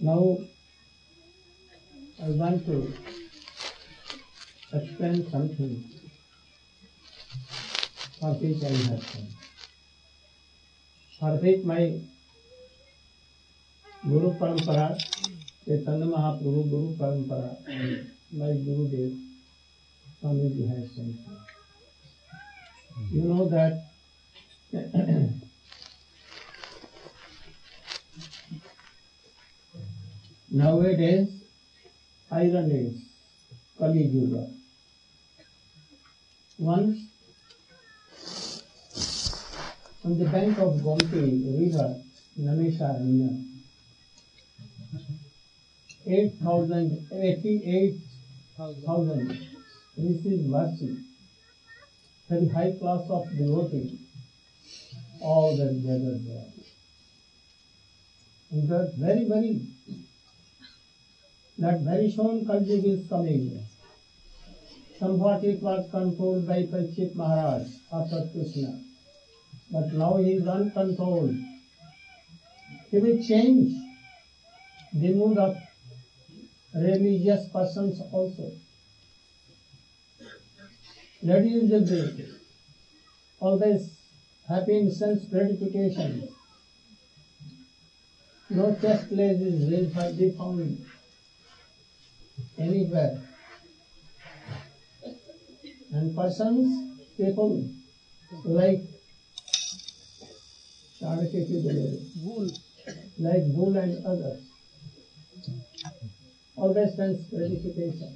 Now I want to explain something for which I have come. For which my Guru Parampara, Chaitanya Mahaprabhu Guru Parampara, and my Gurudev, Swamiji has sent me. You know that nowadays iron is Kali Yuga. Once on the bank of Gomti river, Namisharanya, 88,000 received mercy. Very high class of devotees, all were gathered there. And that very soon Kali Yuga is coming. Somewhat it was controlled by Parikshit Maharaj after Krishna. But now he is uncontrolled. He will change the mood of religious persons also. Ladies will be always happy in sense gratification. No chestless is will be found anywhere. And persons, people like bull and others, always sense gratification.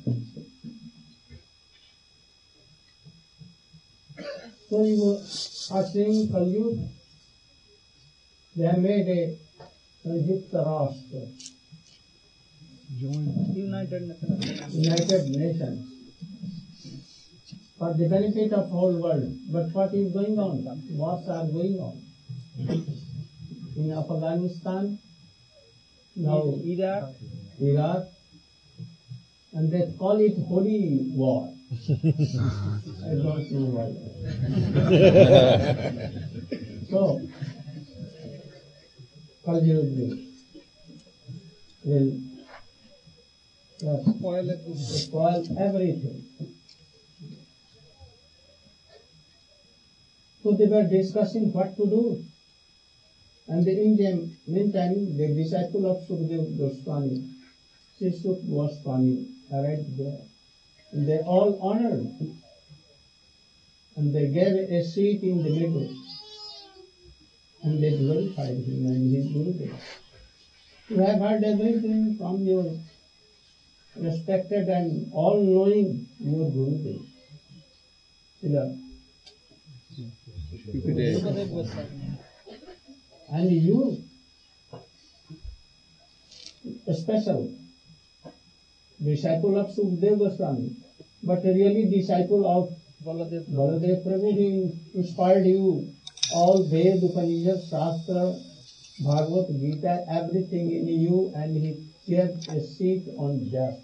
So you are seeing Kali Yuga, they have made a Sanjukta Rashtra, United Nations, for the benefit of whole world. But what is going on? Wars are going on. In Afghanistan, now Iraq, and they call it holy war. I don't know why. So, Kali Yuga will spoil everything. So they were discussing what to do. And in the meantime, the disciple of Sukadeva Goswami, Sri Goswami, arrived there. And they all honored. And they gave a seat in the middle. And they glorified him and his Gurudev. You have heard everything from your respected and all-knowing your Gurudev. And you, a special disciple of Sukadeva Goswami, but really disciple of Baladev Prabhu. He inspired you all Ved, Upanishad, Shastra, Bhagavad Gita, everything in you, and he shared a seat on just.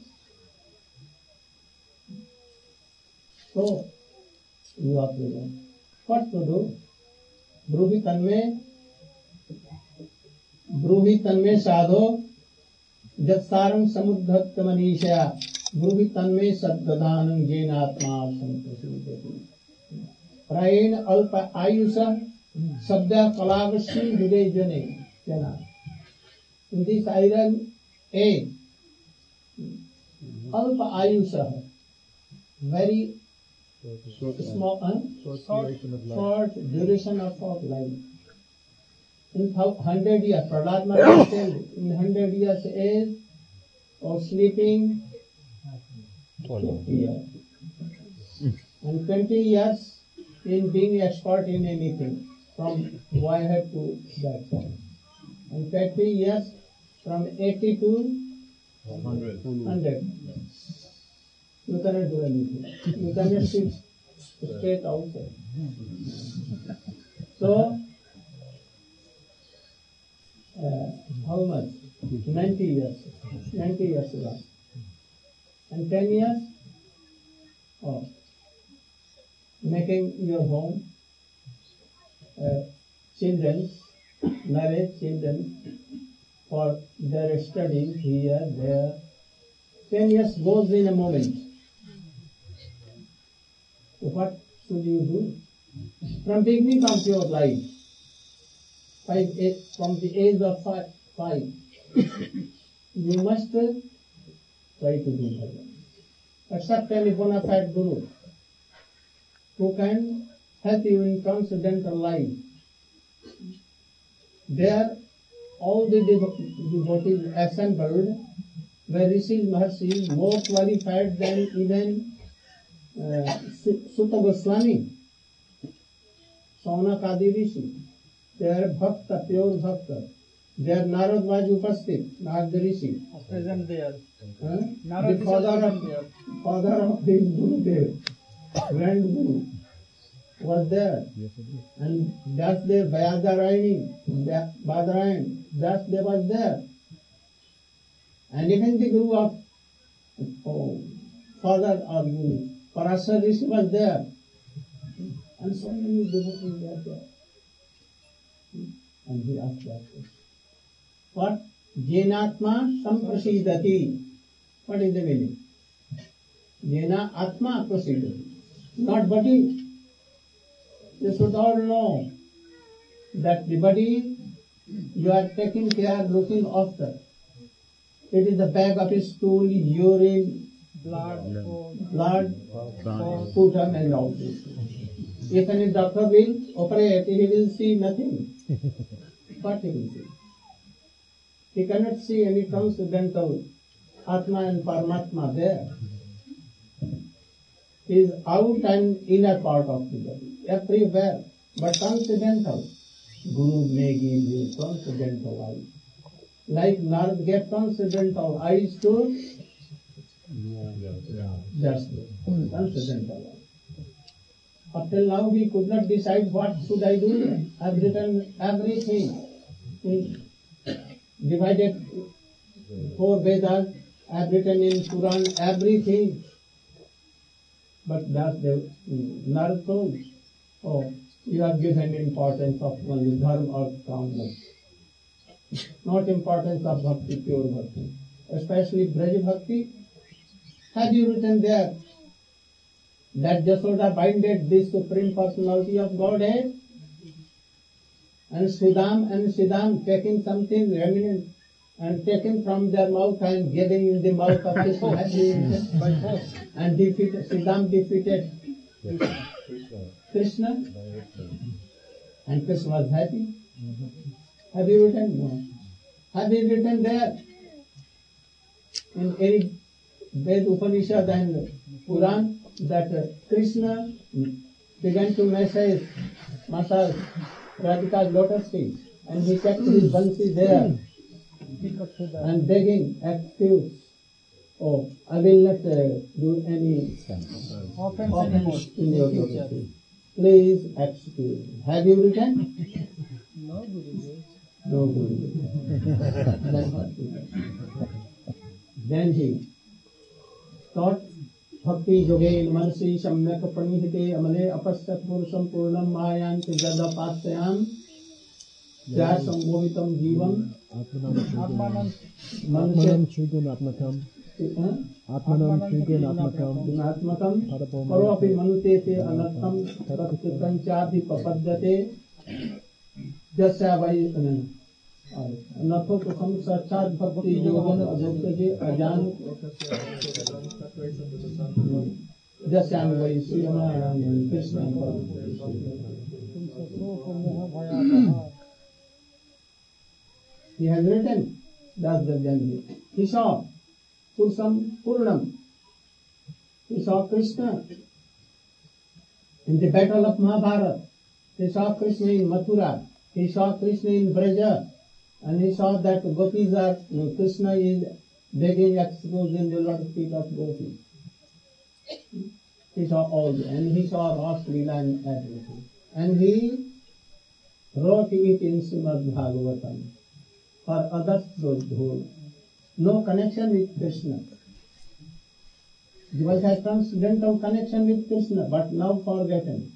So, you are present. What to do? Bruhi tanme sadho jatsaram samudhatta manisha bruhi tanme sadgadanam jenatma samprasudati praen alpa ayusha sabda kalavasya jude jana. In this iron age, alpa ayusha, very small short duration of life. In 100 years, Prahlad Maharaj said, in 100 years age of sleeping, 20 years. And 20 years in being expert in anything, from boyhood to that time. And 30 years from 80 to 100. You cannot do anything. You cannot sit straight outside. So, how much? 90 years. 90 years ago. And 10 years? Oh, making your home, children, marriage, children, for their studies here, there. 10 years goes in a moment. So what should you do? From beginning of your life, from the age of 5, you must try to do bhajan. Accept any bona fide guru who can help you in transcendental life. There, all the devotees assembled were Rishis, Maharshis, more qualified than even Sutta Goswami, Saunakadi Rishi. They are Bhakta, pure Bhakta. There Narad was upasthit, Narad Rishi. Present there. The father of his Gurudev, grand Guru, was there. And Vyasdev, Badarayani, Vyasdev was there. And even the Guru of father of Guru, Parasar Rishi was there. And so many devotees were there. And he asked that question. What? Jenatma samprasidati. What is the meaning? Jena atma prasidati. Not body. You should all know that the body you are taking care, looking after. It is the bag of stool, urine, blood, sputum and all this. If any doctor will operate, he will see nothing. What he will see? He cannot see any transcendental Atma and Paramatma there. He is out and inner part of the body, everywhere, but transcendental. Guru may give you transcendental eyes. Like Narad gave transcendental eyes to just transcendental eyes. Up till now we could not decide what should I do. I have written everything. Divided 4 Vedas, I have written in Quran everything. But that's the Narad told, oh, you have given importance of only dharma or karma, not importance of bhakti, pure bhakti. Especially Braj Bhakti. Have you written there that Jasoda binded the Supreme Personality of Godhead? And Siddham taking something remnant and taking from their mouth and giving in the mouth of Krishna. And Siddham defeated Krishna. And Krishna was happy. Have you written? No. Have you written there? In any Ved Upanishad and Puran that Krishna began to massage Radhika's lotus feet, and he kept his bansi there and begging, excuse. Oh, I will not do any offense in your lotus feet. Please excuse. Have you written? No, Gurudev. No, Gurudev. Then he taught Bhakti Yogain Mansi Samyak Pranihite Amale Apasat Purusham Purnam Mahayanti Jadapasyam Jaya Sammohitam Jivam Atmanam Srigun Atmakam Paropi Manutete Anatham Tatchitanchadi Papadyate Jasya Vai Natho Prasam Sachat Bhakti Yogan Ajoktaje Ajan Jasyam Vai Sriyama Krishna. He has written, that's the Janvi. He saw Purnam. He saw Krishna in the battle of Mahabharata. He saw Krishna in Mathura. He saw Krishna in Braja. And he saw that gopis are, Krishna is begging excuse in the lotus feet of gopis. He saw all, and he saw Ras Leela and everything. And he wrote it in Srimad Bhagavatam for others who no connection with Krishna. He was a transcendental connection with Krishna, but now forgotten.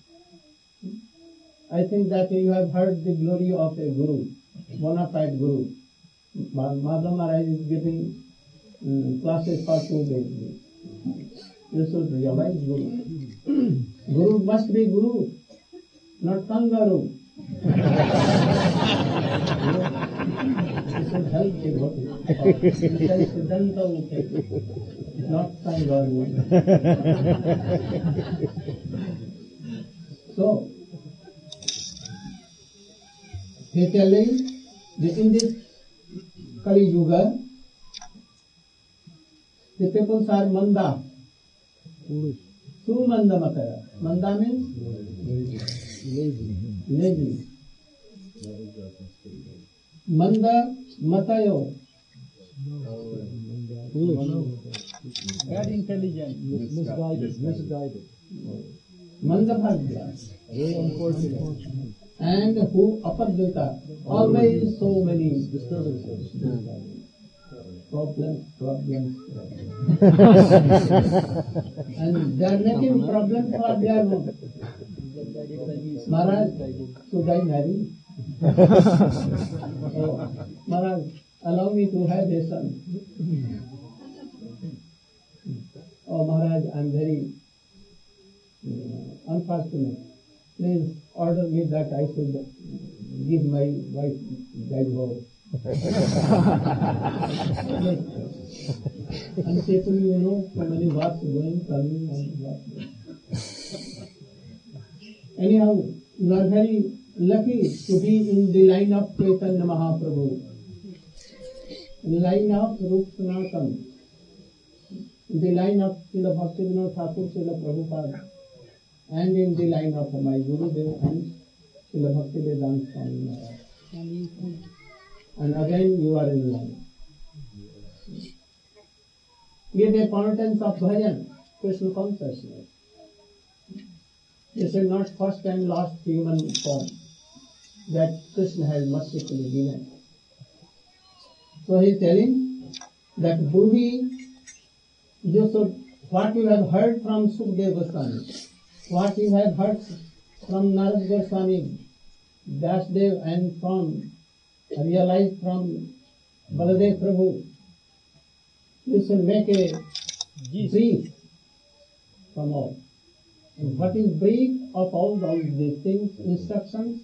I think that you have heard the glory of a guru, bona fide guru. Madhav Maharaj is giving classes for 2 days. You should realize Guru. Guru must be Guru, not kangaroo. You should help devotee. Siddhanta Mukhe, not kangaroo. So, he is telling that in this Kali Yuga, the peoples are manda. True manda mataya. Manda means lazy. Manda matayo. Bad intelligence. Misguided. Manda bhagya. Very unfortunate. And who apadvita. Always so many Disturbances. Problems. And they are making problems for their own. Maharaj, should I marry? Oh, Maharaj, allow me to have a son. Oh Maharaj, I am very unfortunate. Please order me that I should give my wife divorce. And people, you know, so many what's going, coming, and what. Anyhow, you are very lucky to be in the line of Chaitanya Mahaprabhu, in line of Rup Sanatan, in the line of Srila Bhaktivinoda Thakur, Srila Prabhupada, and in the line of my Gurudev and Srila Bhaktivedanta Swami Maharaj. And again you are in line. Give the importance of bhajan, Krishna consciousness. This is not first and last human form that Krishna has mercifully given. So he is telling that Buddhi, what you have heard from Sukadeva Goswami, what you have heard from Narad Goswami, Vyasdev, and from realized from Baladev Prabhu, you should make a brief from all. And what is brief of all these things, instructions?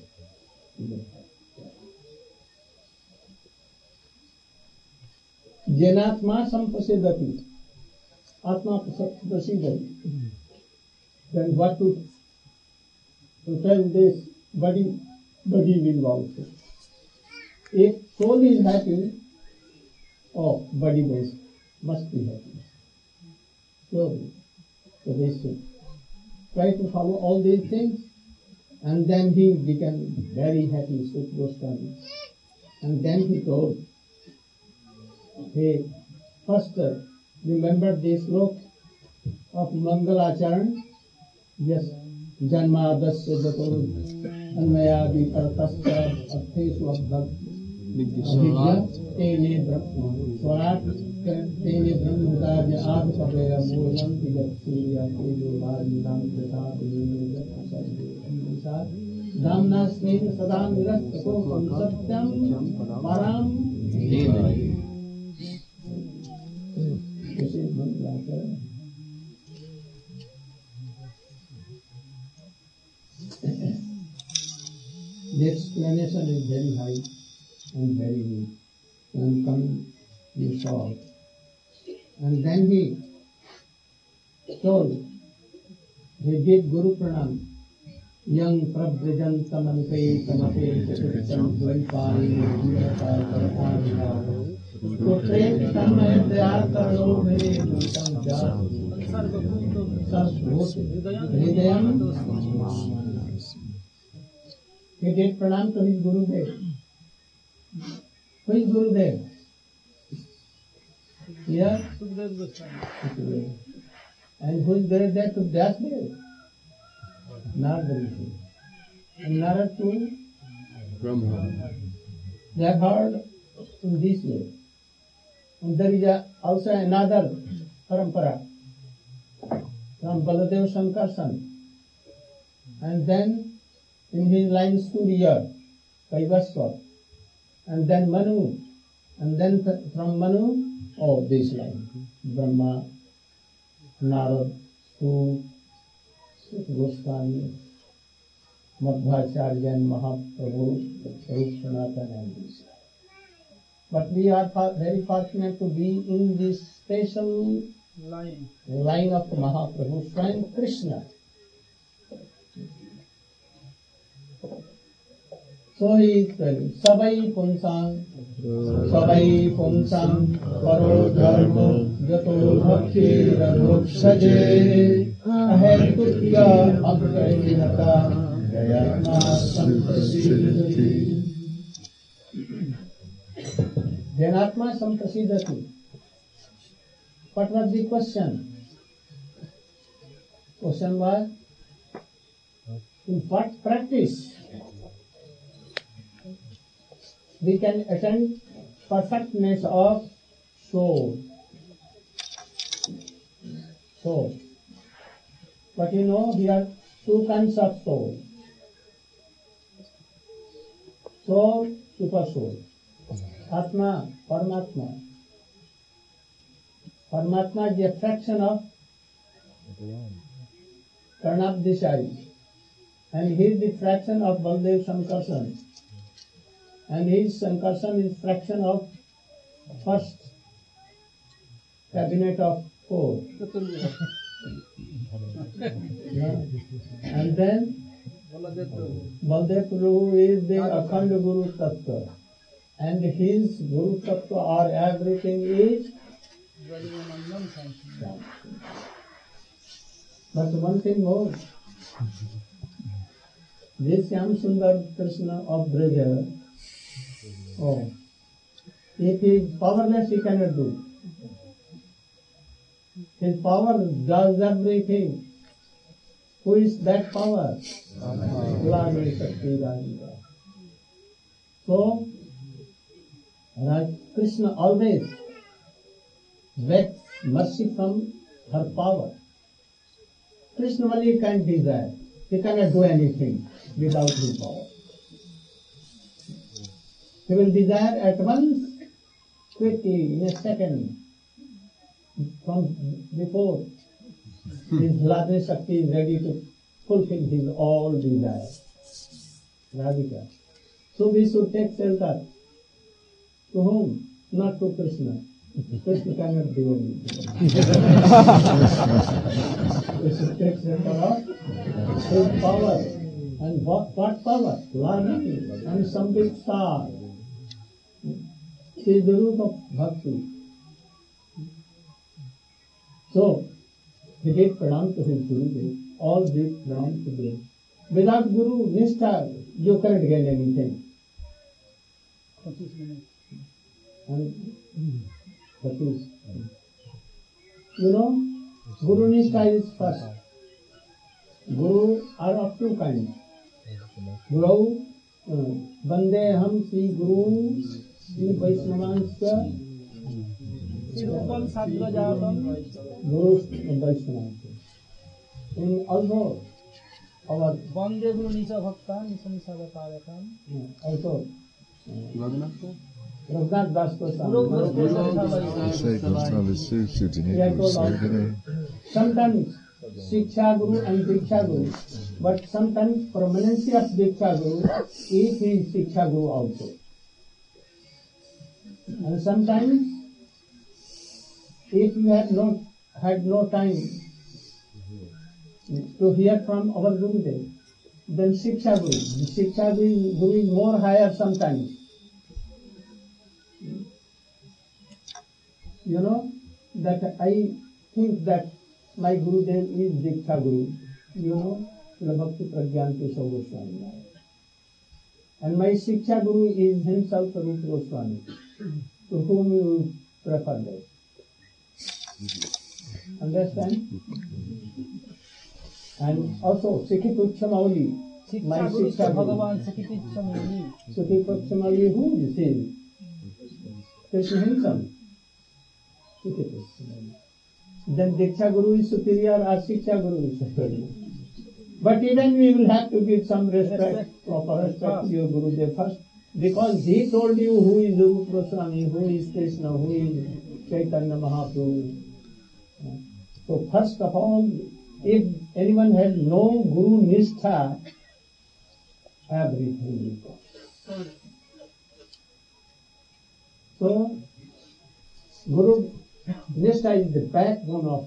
Janatma sampasidati, Atma prasidati. Then what to tell this body will also. If soul is happy, oh, body must be happy. Surely. So they should try to follow all these things, and then he became very happy, Sukha Goswami. And then he told, hey, first remember this slok of Mangalacharan? Yes. Janmadasya jato anmaya vikartasya abhesu abhag abhijya tene swarat tene brahmudaya adhapavaya mulam tijatsya tejo bhajiram prasad nirjat damna sneha sadam virat satyam param dhina. This is Mangalacharan. The explanation is very high and very good. And come, you saw. And then he told, he did Guru Pranam. Yang prabhrijan tamante tamate chatutam dvaipani virata kartanya. Putre tamay dayakaro mere mutam jat. Sarvbhut hridayam. He did pranam to his Gurudev. Who is Gurudev? Here? Sukadeva Goswami. And who is there to Vyasdev? Narada Rishi. And Narada too? Brahma. They have heard in this way. And there is also another parampara from Baladev Shankarsan. And then in his line Surya, Kaivasva, and then Manu, And then from Manu, this line. Brahma, Narad, Sut, Goswami, Madhvacharya and Mahaprabhu, Rup Sanatan and this. But we are very fortunate to be in this special line of Mahaprabhu, Swayam Krishna. So he is telling, Sabai Punsang, Paro Dharma, Jato Bhakti Radhuksaje, Ahetutya Abhayinata, Jayatma Samprasidhati. Janatma Samprasidhati. What was the question? Question was, in what practice we can attain perfectness of soul? Soul. But you know, there are two kinds of soul. Soul, super soul. Atma, Paramatma. Paramatma is the fraction of Karnab Desai. And he is the fraction of Baldev Sankarsan. And his Sankarsan is fraction of first cabinet of 4. And then Baldev Prabhu is the Akhand Guru Tattva. And his Guru Tattva or everything is. But one thing more. This Shyam Sundar Krishna of Braja, if he is powerless, he cannot do. His power does everything. Who is that power? Lord Shakti Radhika. So, Krishna always begs mercy from her power. Krishna only can desire. He cannot do anything without his power. He will desire at once, quickly, in a second, from before his Radha Shakti is ready to fulfill his all desire. Radhika. So we should take shelter. To whom? Not to Krishna. Krishna cannot do anything. We should take shelter of his power. And what power? Lani and Sambit Sar. She is the root of bhakti. So, he did pranam to his Guru. All did pranam to him. Without Guru Nishtha, you cannot gain anything. And that is, you know, Guru Nishtha is first. Guru are of two kinds. Guru, Vandeham Sri Guru, Sri Vaishnavansya, Guru Vaishnavansya. And also, our Vande Guru Nisa Bhaktan, Nisa Nisa Vataratam. Also, Raghunath Das Goswami. Sometimes Shiksha Guru and Diksha Guru, but sometimes permanency of Diksha Guru is his Shiksha Guru also. And sometimes, if you had no time to hear from our Gurudev, then Shiksha Guru. The Shiksha Guru is more higher sometimes. You know, that I think that my Gurudev is Diksha Guru. You know, Bhakti Pragyan Keshav Goswami. And my Shiksha Guru is himself Rupa Goswami. To whom you prefer that? Understand? And also, Sikhipucha Mauli. My Shiksha Guru. Sikhipucha Mauli, who is he? Krishna himself. Then Diksha Guru is superior or Shiksha Guru is superior. But even we will have to give some respect, proper respect to your Gurudev first. Because he told you who is Rupa Goswami, who is Krishna, who is Chaitanya Mahaprabhu. So first of all, if anyone has no Guru Nishtha, everything will go. So, Guru Nishtha is the backbone of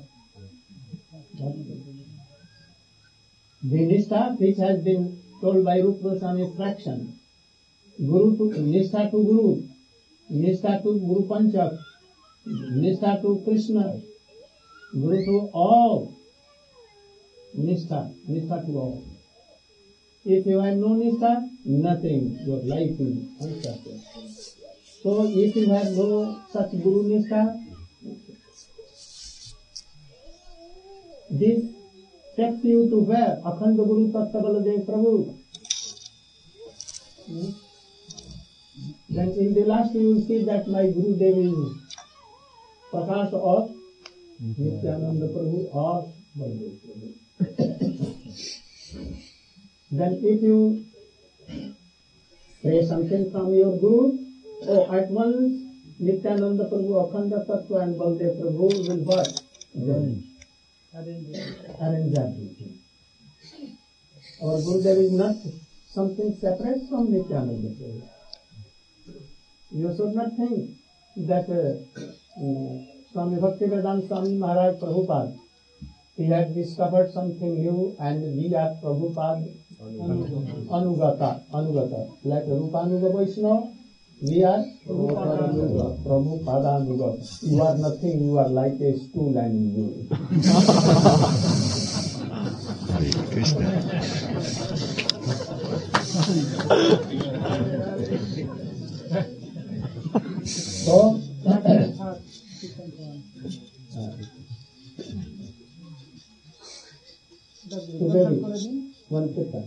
the Nishtha which has been told by Rupa Goswami fraction. Guru to Nishtha to Guru, Nishtha to Guru Panchak, Nishtha to Krishna, Guru to all, Nishtha to all. If you have no Nishtha, nothing, your life is uncertain. So if you have no such Guru Nishtha, this takes you to where? Akhanda Guru Tattva Baladev Prabhu. Then in the last you will see that my Guru Dev is Prakash of Nityananda Prabhu or Baladev Prabhu. Then if you pray something from your Guru, at once Nityananda Prabhu, Akhanda Tattva and Baladev Prabhu will what? Arrange everything. Our Gurudev is not something separate from Nityananda Prabhu. You should not think that Swami Bhaktivedanta Swami Maharaj Prabhupada, he had discovered something new and we are Prabhupada Anugata. Like Rupanuga Vaishnava, we are Prabhupada Anuga. You are nothing, you are like a stool and you. So, today, one kita.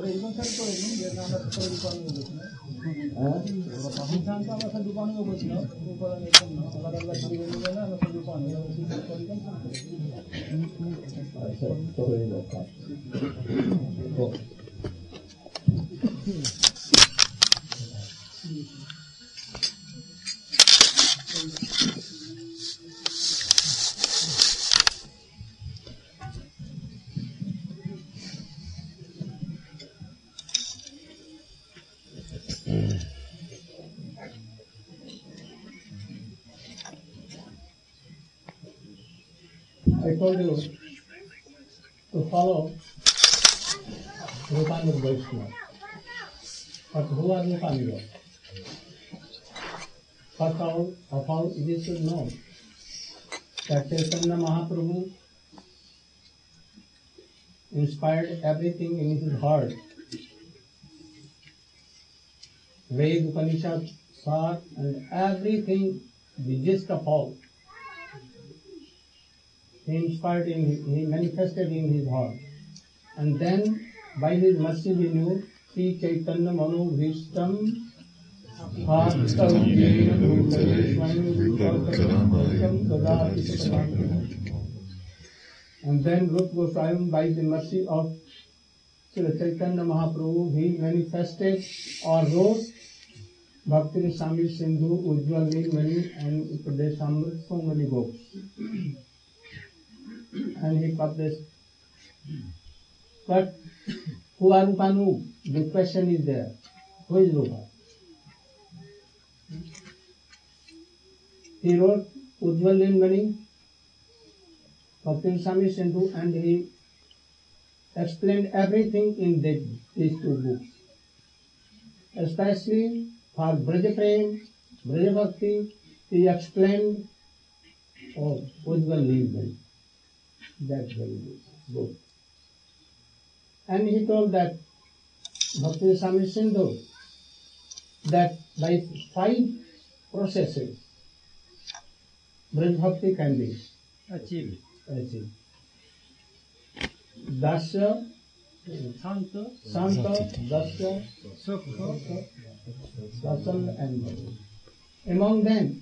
I told you to follow Rupanuga Vaishnava. But who are Rupanuga? First of all, you should know that Chaitanya Mahaprabhu inspired everything in his heart. Ved, Upanishad, Sar, and everything, the gist of all. He inspired he manifested in his heart. And then, by his mercy we knew, Sri Chaitanya Mano Vishtam and then Rupa Goswami, by the mercy of Sri Chaitanya Mahaprabhu, he manifested or wrote Bhakti Rasamrita Sindhu, Ujjwal Nilmani and Upadeshamrita, so many books. And he published. But who are Rupanu? The question is there. Who is Rupa? He wrote Ujjwal Nilmani, Bhakti Rasamrita Sindhu, and he explained everything in these two books. Especially for Braja Prem, Braja Bhakti, he explained Ujjwal Nilmani. That's very good. And he told that Bhakti Rasamrita Sindhu, that by 5 processes, Braj Bhakti can be achieved. Dasya, Santa, Dasya, Sukha, Sasal, and Bhakti. Among them,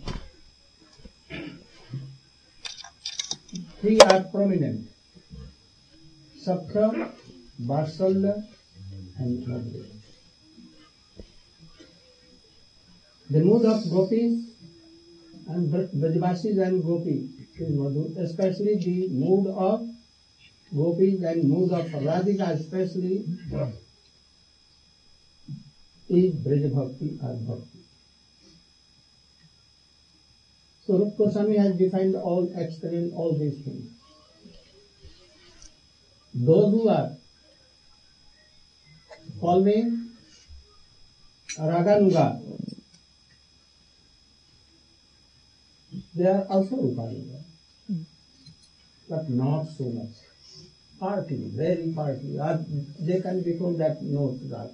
3 are prominent: Sakha, Vatsalya, and Madhurya. The mood of gopis and Brajvasis and gopis is Madhu, especially the mood of gopis and mood of Radhika especially is Braj Bhakti or Bhakti. So Rupa Goswami has defined explained all these things. Those who are following Raganuga, they are also Rupanuga, but not so much. Partly, very partly. Or they can become that note that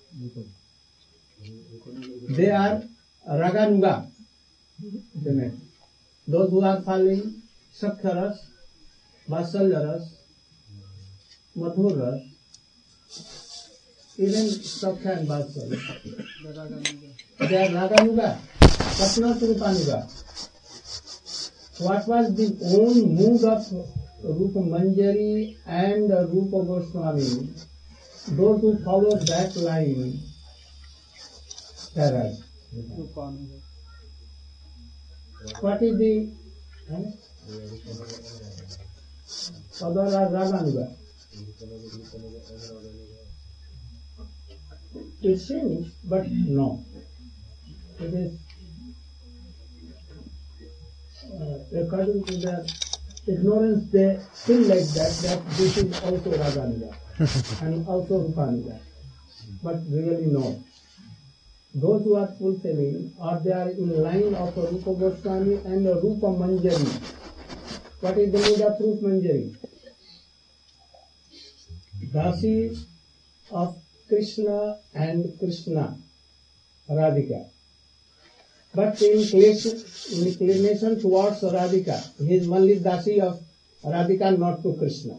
they are Raganuga. Those who are following Sakhyaras, Vasalyaras, Madhuras, even Sakhya and Vasalya, they are Raganuga, but not Rupanuga. What was the own mood of Rupa Manjari and Rupa Goswami? Those who follow that line, Saraj. What is the other are Raganuga? It seems, but no. It is according to their ignorance, they feel like that this is also Raganuga and also Rupanuga. But really no. Those who are fulfilling, or they are in line of Rupa Goswami and Rupa Manjari. What is the mood of Rupa Manjari? Dasi of Krishna and Krishna, Radhika. But in inclination towards Radhika, he is only Dasi of Radhika, not to Krishna.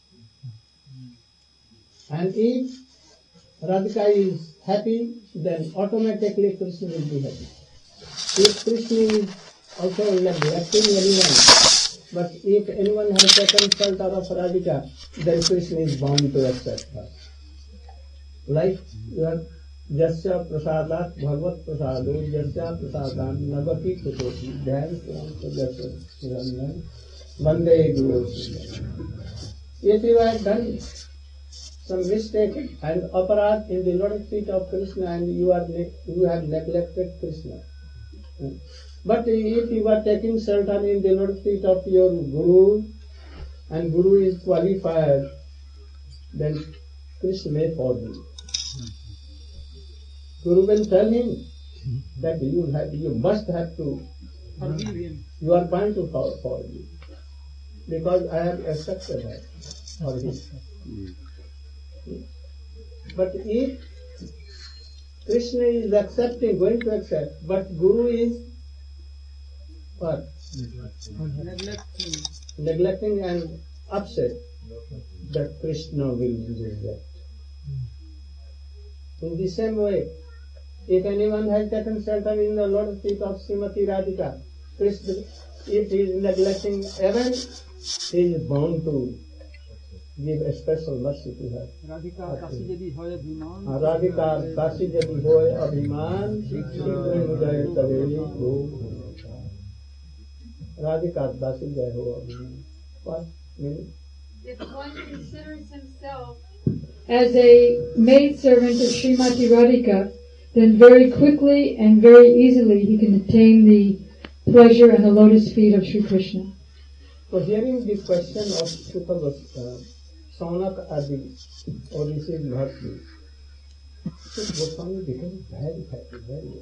And if Radhika is happy, then automatically Krishna will be happy. If Krishna is also neglecting anyone, but if anyone has taken shelter of Radhika, then Krishna is bound to accept her. Like your Jasya Prasadat Bhagavat Prasado, Jasya Prasadan Nagati Kutoti, Dhyan Jasya Vande Guru. If you have done some mistake and aparat in the lotus feet of Krishna and you have neglected Krishna. But if you are taking shelter in the lotus feet of your Guru and Guru is qualified, then Krishna may forgive. Guru will tell him that you must have to forgive him. You are bound to forgive because I have accepted that for him. But if Krishna is accepting, going to accept, but Guru is what? Neglecting and upset, that Krishna will reject. In the same way, if anyone has taken shelter in the lotus feet of Srimati Radhika, Krishna, if he is neglecting even, he is bound to give a special mercy to her. Radhika Dasi Jadi Hoy Abhiman Shikri Mudaya Tave Go. Radhika Dasi Jadi Hoy Abhiman. What meaning? If one considers himself as a maidservant of Srimati Radhika, then very quickly and very easily he can attain the pleasure and the lotus feet of Sri Krishna. So hearing the question of Shuka Saunak Adi, or this is Bhakti, Goswami became very happy, very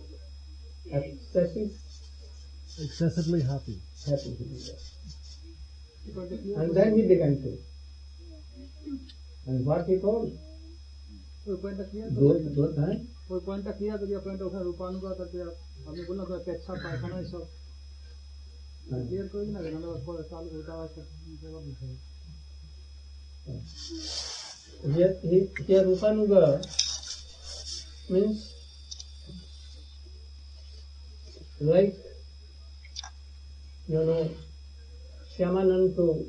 Excessively happy. happy to be there. And then he began to. And what he told? Good time. कोई point किया तो ये point उसने रूपानुगा करके हमने बोला कोई पेक्षा पायखाना ये सब क्लियर कोई ना करना बस कोई साल उल्टा है Here Rupanuga means like, Shyamanand to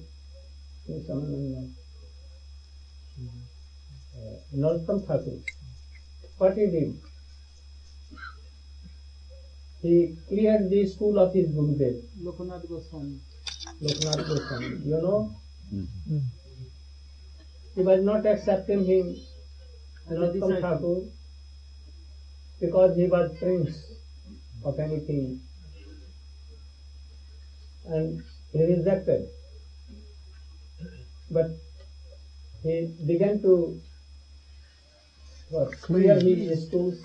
Narottam Thakur. What he did? he cleared the school of his Gurudev, Loknath Goswami. Loknath Goswami. You know, he was not accepting him, Narottam Thakur, because he was prince of anything, and he rejected. But he began to clear his schools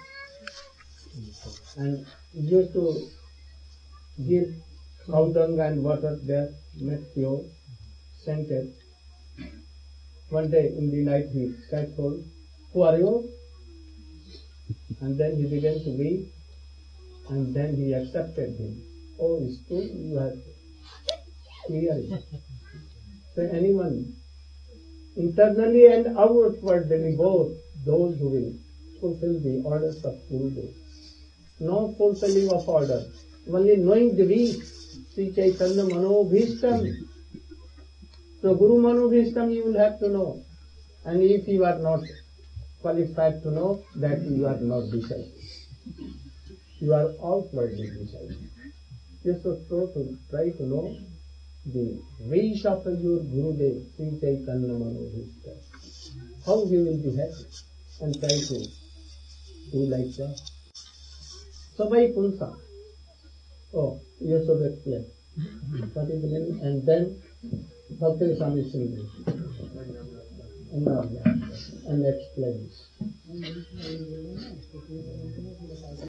and used to give cow dung and water there, made pure, scented. One day in the night he sat told, "Who are you?" And then he began to weep, and then he accepted him. "Oh, it's true, you have cleared it." So anyone, internally and outwardly both, those who will fulfill the orders of Gurudev. No fulfilling of order, only knowing the way, Sri Chaitanya Manobhishtam. So Guru Manobhishtam you will have to know. And if you are not qualified to know, that you are not disciple. You are outwardly disciple. You should try to know the wish of your Gurudev, Sri Chaitanya Manobhishtam. How he will be happy, and try to do like that. Sabai Punsa. Oh, you should explain. What is the meaning? And then Bhakti Swami Singh and explains.